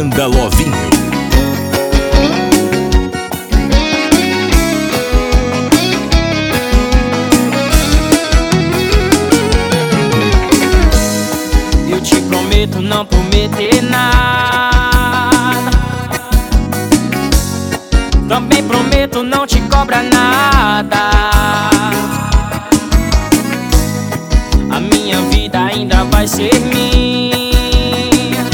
Banda Lovinho. Eu te prometo não prometer nada. Também prometo não te cobrar nada. A minha vida ainda vai ser minha,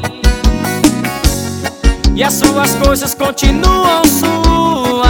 e as suas coisas continuam suas.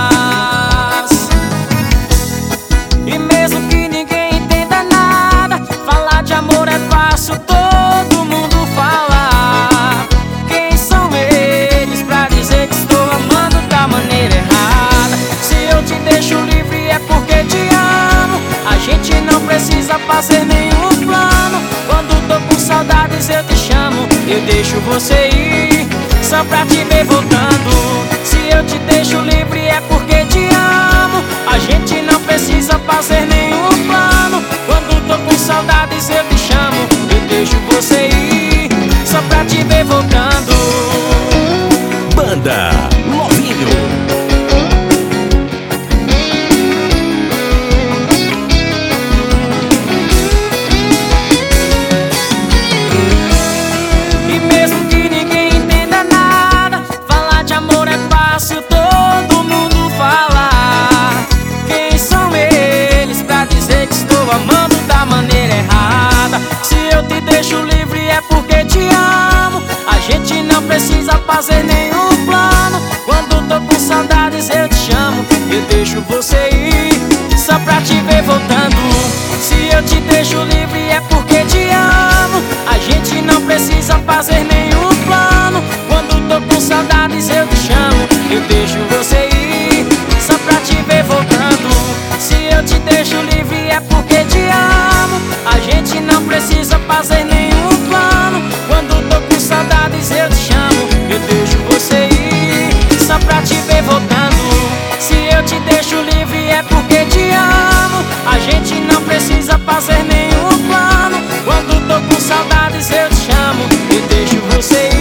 E mesmo que ninguém entenda nada, falar de amor é fácil, todo mundo fala. Quem são eles pra dizer que estou amando da maneira errada? Se eu te deixo livre é porque te amo. A gente não precisa fazer nenhum plano. Quando tô com saudades eu te chamo. Eu deixo você ir só pra te ver voltando. Se eu te deixo livre é porque te amo. A gente não precisa fazer nenhum plano. Quando tô com saudades eu te chamo. Eu deixo você ir só pra te ver voltando. Banda Lovinho. E mesmo que ninguém entenda nada, falar de amor é fácil, todo mundo fala. Quem são eles pra dizer que estou amando da maneira errada? Se eu te deixo livre é porque te amo. A gente não precisa fazer nenhum plano. Quando tô com saudades eu te chamo. Eu deixo você ir só pra te ver voltando. Se eu te deixo livre é porque te amo. A gente não precisa fazer nenhum plano. Quando tô com saudades eu te chamo. Eu deixo você ir só pra te ver voltando. Se eu te deixo livre é porque te amo. A gente não precisa fazer nenhum plano. Quando tô com saudades eu te chamo. Eu deixo você ir só pra te ver voltando. Se eu te deixo livre é porque te amo. A gente não precisa fazer nenhum plano. Quando tô com saudades eu te chamo. Eu deixo você ir